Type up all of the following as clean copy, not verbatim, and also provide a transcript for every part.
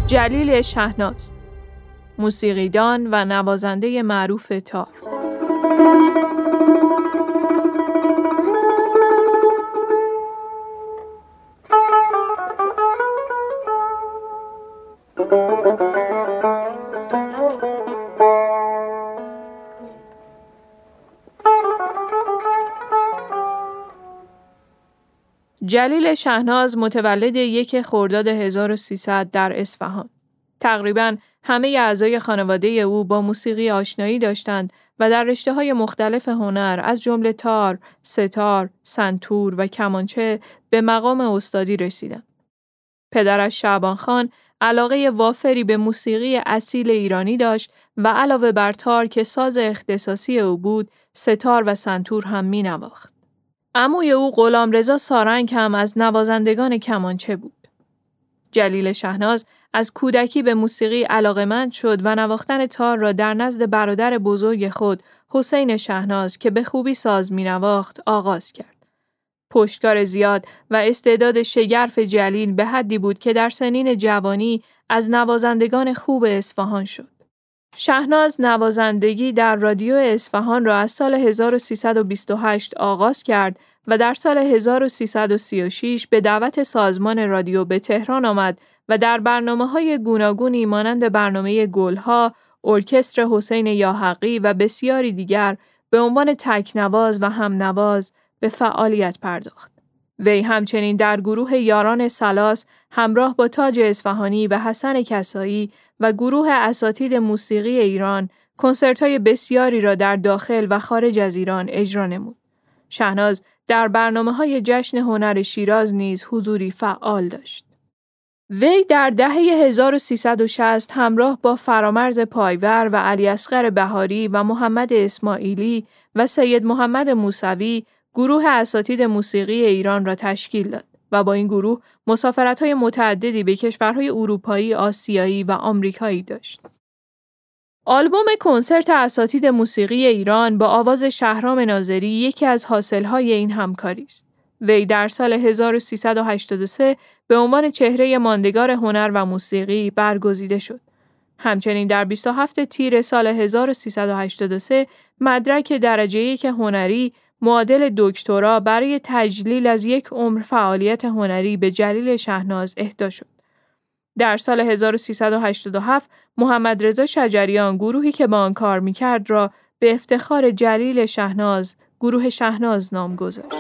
جلیل شهناز، موسیقیدان و نوازنده معروف تار. جلیل شهناز متولد 1 خرداد 1300 در اصفهان. تقریباً همه اعضای خانواده او با موسیقی آشنایی داشتند و در رشته‌های مختلف هنر از جمله تار، ستار، سنتور و کمانچه به مقام استادی رسیدند. پدرش شعبان خان علاقه وافری به موسیقی اصیل ایرانی داشت و علاوه بر تار که ساز اختصاصی او بود، ستار و سنتور هم می‌نواخت. عموی او غلامرضا سارنگ هم از نوازندگان کمانچه بود. جلیل شهناز از کودکی به موسیقی علاقه‌مند شد و نواختن تار را در نزد برادر بزرگ خود حسین شهناز که به خوبی ساز می‌نواخت آغاز کرد. پشتکار زیاد و استعداد شگرف جلیل به حدی بود که در سنین جوانی از نوازندگان خوب اصفهان شد. شهناز نوازندگی در رادیو اصفهان را از سال 1328 آغاز کرد و در سال 1336 به دعوت سازمان رادیو به تهران آمد و در برنامه‌های گوناگونی مانند برنامه گلها، ارکستر حسین یاحقی و بسیاری دیگر به عنوان تکنواز و همنواز به فعالیت پرداخت. وی همچنین در گروه یاران سلاس همراه با تاج اصفهانی و حسن کسایی و گروه اساتید موسیقی ایران کنسرت‌های بسیاری را در داخل و خارج از ایران اجرا نمود. شهناز در برنامه‌های جشن هنر شیراز نیز حضوری فعال داشت. وی در دهه 1360 همراه با فرامرز پایور و علیاصغر بهاری و محمد اسماعیلی و سید محمد موسوی گروه اساتید موسیقی ایران را تشکیل داد و با این گروه مسافرت‌های متعددی به کشورهای اروپایی، آسیایی و آمریکایی داشت. آلبوم کنسرت اساتید موسیقی ایران با آواز شهرام ناظری یکی از حاصل‌های این همکاری است. وی در سال 1383 به عنوان چهره ماندگار هنر و موسیقی برگزیده شد. همچنین در 27 تیر سال 1383 مدرک درجه 1 هنری معادل دکترا برای تجلیل از 1 عمر فعالیت هنری به جلیل شهناز اهدا شد. در سال 1387 محمد رضا شجریان گروهی که با آن کار می‌کرد را به افتخار جلیل شهناز گروه شهناز نام گذاشت.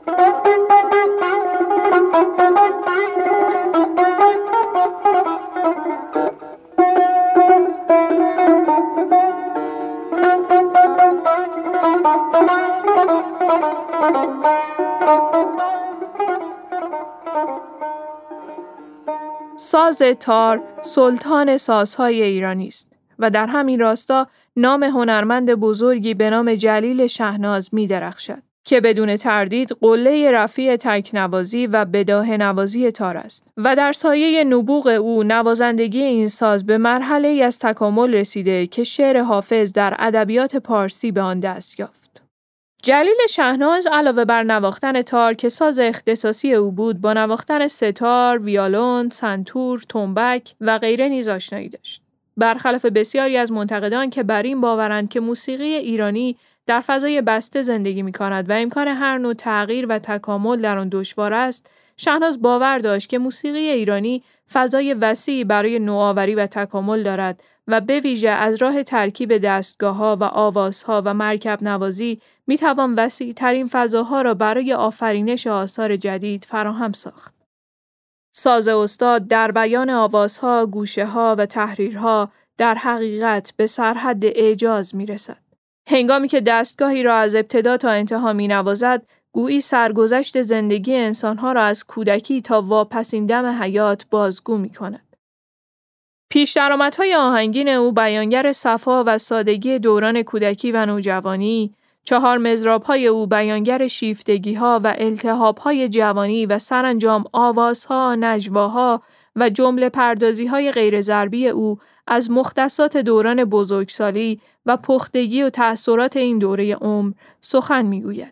ساز تار سلطان سازهای ایرانی است و در همین راستا نام هنرمند بزرگی به نام جلیل شهناز می درخشد که بدون تردید قله رفیع تکنوازی و بداهه نوازی تار است و در سایه نبوغ او نوازندگی این ساز به مرحله‌ای از تکامل رسیده که شعر حافظ در ادبیات پارسی به آن دست یافت. جلیل شهناز علاوه بر نواختن تار که ساز اختصاصی او بود، با نواختن ستار، ویولون، سنتور، تنبک و غیره نیز آشنایی داشت. برخلاف بسیاری از منتقدان که بر این باورند که موسیقی ایرانی در فضای بسته زندگی می‌کند و امکان هر نوع تغییر و تکامل در آن دشوار است، شهناز باور داشت که موسیقی ایرانی فضای وسیعی برای نوآوری و تکامل دارد و به ویژه از راه ترکیب دستگاه‌ها و آوازها و مرکب نوازی می‌توان وسیع‌ترین فضاها را برای آفرینش آثار جدید فراهم ساخت. ساز استاد در بیان آوازها، گوشه‌ها و تحریرها در حقیقت به سرحد اعجاز می‌رسد. هنگامی که دستگاهی را از ابتدا تا انتها می‌نوازد، گویی سرگذشت زندگی انسان‌ها را از کودکی تا واپسین دم حیات بازگو می‌کند. پیش درآمدهای آهنگین او بیانگر صفا و سادگی دوران کودکی و نوجوانی، 4 مضراب‌های او بیانگر شیفتگی‌ها و التهاب‌های جوانی و سرانجام آوازها، نجواها و جمله پردازی‌های غیر ضربی او از مختصات دوران بزرگسالی و پختگی و تأثیرات این دوره عمر سخن می‌گوید.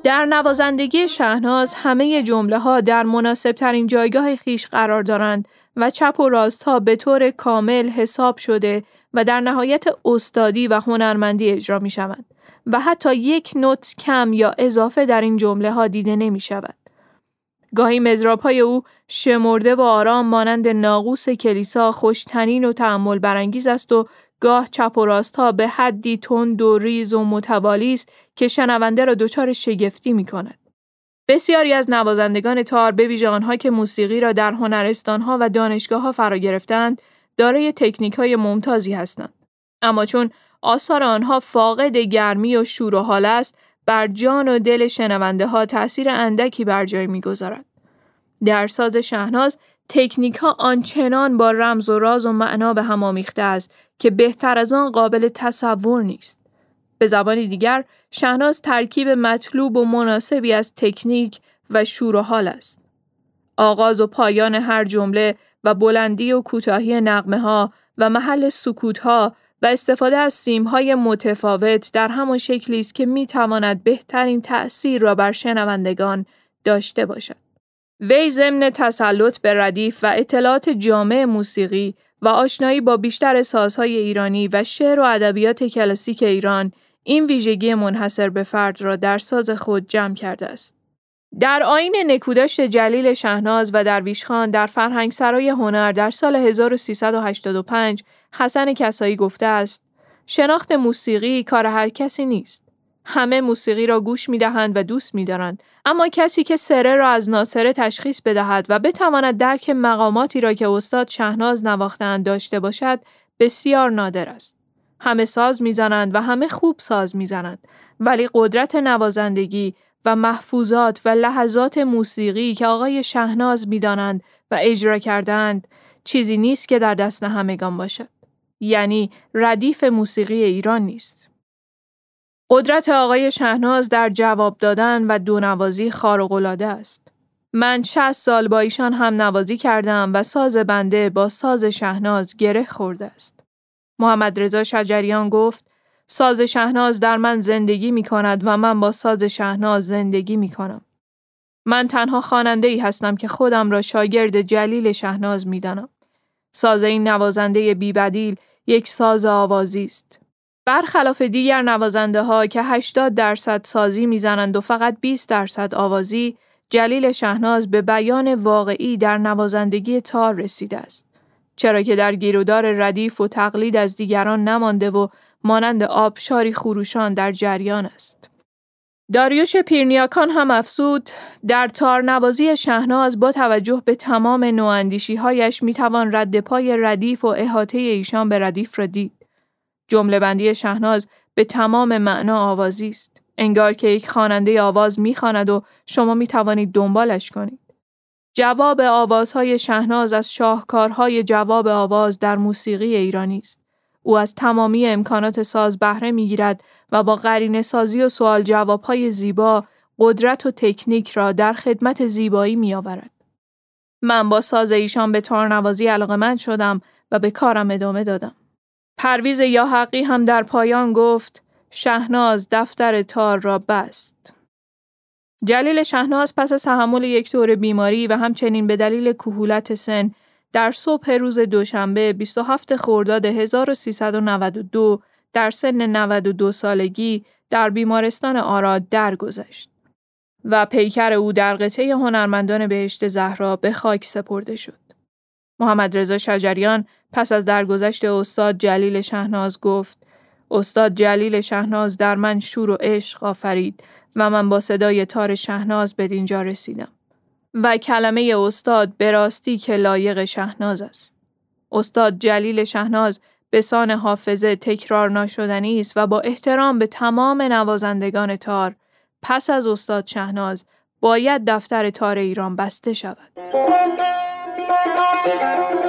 در نوازندگی شهناز همه جمله‌ها در مناسب‌ترین جایگاه خویش قرار دارند و چپ و راست‌ها به طور کامل حساب شده و در نهایت استادی و هنرمندی اجرا می‌شوند و حتی یک نوت کم یا اضافه در این جمله‌ها دیده نمی‌شود. گاهی مضراب‌های او شمرده و آرام مانند ناقوس کلیسا خوش‌طنین و تأمل برانگیز است و گاه چپ و راست‌ها به حدی تند و ریز و متوالی است که شنونده را دچار شگفتی می‌کند. بسیاری از نوازندگان تار به ویژه آنها که موسیقی را در هنرستان‌ها و دانشگاه‌ها فرا گرفتند، دارای تکنیک‌های ممتازی هستند. اما چون آثار آنها فاقد گرمی و شور و حال است، بر جان و دل شنونده‌ها تأثیر اندکی بر جای می‌گذارد. در ساز شهناز تکنیک‌ها آنچنان با رمز و راز و معنا به هم آمیخته است که بهتر از آن قابل تصور نیست. به زبانی دیگر، شهناز ترکیب مطلوب و مناسبی از تکنیک و شور و حال است. آغاز و پایان هر جمله و بلندی و کوتاهی نغمه‌ها و محل سکوت‌ها و استفاده از سیم‌های متفاوت در همان شکلی است که می‌تواند بهترین تأثیر را بر شنوندگان داشته باشد. وی ضمن تسلط به ردیف و اطلاعات جامع موسیقی و آشنایی با بیشتر سازهای ایرانی و شعر و ادبیات کلاسیک ایران، این ویژگی منحصر به فرد را در ساز خود جمع کرده است. در آیین نکوداشت جلیل شهناز و درویش خان در فرهنگسرای هنر در سال 1385 حسن کسایی گفته است: شناخت موسیقی کار هر کسی نیست. همه موسیقی را گوش می‌دهند و دوست می‌دارند، اما کسی که سره را از ناسره تشخیص بدهد و بتواند درک مقاماتی را که استاد شهناز نواخته‌اند داشته باشد بسیار نادر است. همه ساز می‌زنند و همه خوب ساز می‌زنند، ولی قدرت نوازندگی و محفوظات و لحظات موسیقی که آقای شهناز می‌دانند و اجرا کردند چیزی نیست که در دست همگان باشد. یعنی ردیف موسیقی ایران نیست. قدرت آقای شهناز در جواب دادن و دونوازی خارق‌العاده است. من 60 سال با ایشان هم نوازی کردم و ساز بنده با ساز شهناز گره خورده است. محمد رضا شجریان گفت: ساز شهناز در من زندگی می کند و من با ساز شهناز زندگی می کنم. من تنها خواننده‌ای هستم که خودم را شاگرد جلیل شهناز می دانم. ساز این نوازنده بی‌بدیل یک ساز آوازی است. برخلاف دیگر نوازنده ها که 80% سازی میزنند و فقط 20% آوازی، جلیل شهناز به بیان واقعی در نوازندگی تار رسیده است. چرا که در گیرودار ردیف و تقلید از دیگران نمانده و مانند آبشاری خروشان در جریان است. داریوش پیرنیاکان هم افزود: در تارنوازی شهناز با توجه به تمام نواندیشی‌هایش میتوان رد پای ردیف و احاطه ایشان به ردیف را دید. جمله بندی شهناز به تمام معنا آوازی است. انگار که یک خواننده آواز میخواند و شما میتوانید دنبالش کنید. جواب آوازهای شهناز از شاهکارهای جواب آواز در موسیقی ایرانی است. او از تمامی امکانات ساز بهره میگیرد و با قرینه سازی و سوال جوابهای زیبا قدرت و تکنیک را در خدمت زیبایی میآورد. من با ساز ایشان به تارنوازی علاقه‌مند شدم و به کارم ادامه دادم. پرویز یاحقی هم در پایان گفت: شهناز دفتر تار را بست. جلیل شهناز پس از تحمل یک دور بیماری و همچنین به دلیل کهولت سن در صبح روز دوشنبه 27 خرداد 1392 در سن 92 سالگی در بیمارستان آراد درگذشت و پیکر او در قطعه هنرمندان بهشت زهرا به خاک سپرده شد. محمد رضا شجریان پس از درگذشت استاد جلیل شهناز گفت: استاد جلیل شهناز در من شور و عشق آفرید و من با صدای تار شهناز به اینجا رسیدم. و کلمه استاد به راستی که لایق شهناز است. استاد جلیل شهناز به سان حافظه تکرار ناشدنی است و با احترام به تمام نوازندگان تار پس از استاد شهناز باید دفتر تار ایران بسته شود.